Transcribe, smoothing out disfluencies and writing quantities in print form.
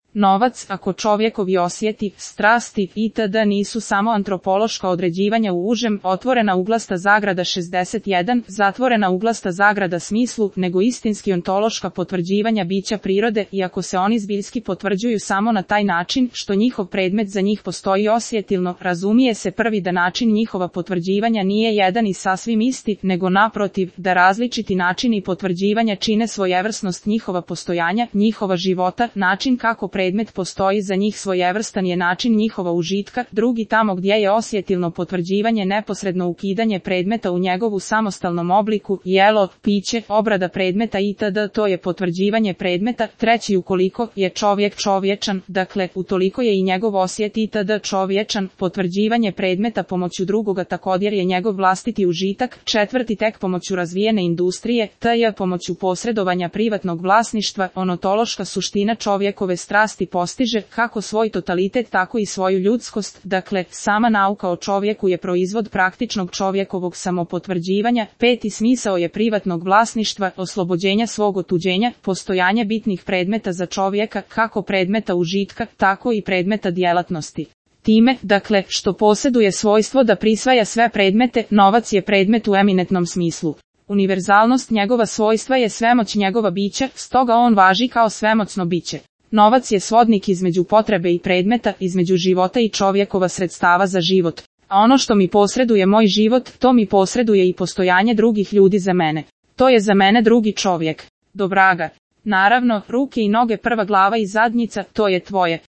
Novac, ako čovjekovi osjeti, strasti itd. Nisu samo antropološka određivanja u užem, otvorena uglasta zagrada 61, zatvorena uglasta zagrada smislu, nego istinski ontološka potvrđivanja bića prirode, iako se oni zbiljski potvrđuju samo na taj način, što njihov predmet za njih postoji osjetilno, razumije se prvi da način njihova potvrđivanja nije jedan i sasvim isti, nego naprotiv, da različiti načini potvrđivanja čine svojevrsnost njihova postojanja, njihova života, način kako predmet postoji za njih svojevrstan je način njihova užitka, drugi tamo gdje je osjetilno potvrđivanje neposredno ukidanje predmeta u njegovu samostalnom obliku, jelo, piće, obrada predmeta itd. To je potvrđivanje predmeta, treći ukoliko je čovjek čovječan, dakle, utoliko je i njegov osjet itd. Čovječan, potvrđivanje predmeta pomoću drugoga također je njegov vlastiti užitak, četvrti tek pomoću razvijene industrije, tj. pomoću posredovanja privatnog vlasništva, onotološka suština čovjekove strasti postiže kako svoj totalitet tako i svoju ljudskost, dakle, sama nauka o čovjeku je proizvod praktičnog čovjekovog samopotvrđivanja, peti smisao je privatnog vlasništva, oslobođenja svog otuđenja, postojanje bitnih predmeta za čovjeka, kako predmeta užitka, tako i predmeta djelatnosti. Time, dakle, što posjeduje svojstvo da prisvaja sve predmete, novac je predmet u eminentnom smislu. Univerzalnost njegova svojstva je svemoć njegova bića, stoga on važi kao svemoćno biće. Novac je svodnik između potrebe i predmeta, između života i čovjekova sredstava za život. A ono što mi posreduje moj život, to mi posreduje i postojanje drugih ljudi za mene. To je za mene drugi čovjek. Do vraga. Naravno, ruke i noge, prva glava i zadnjica, to je tvoje.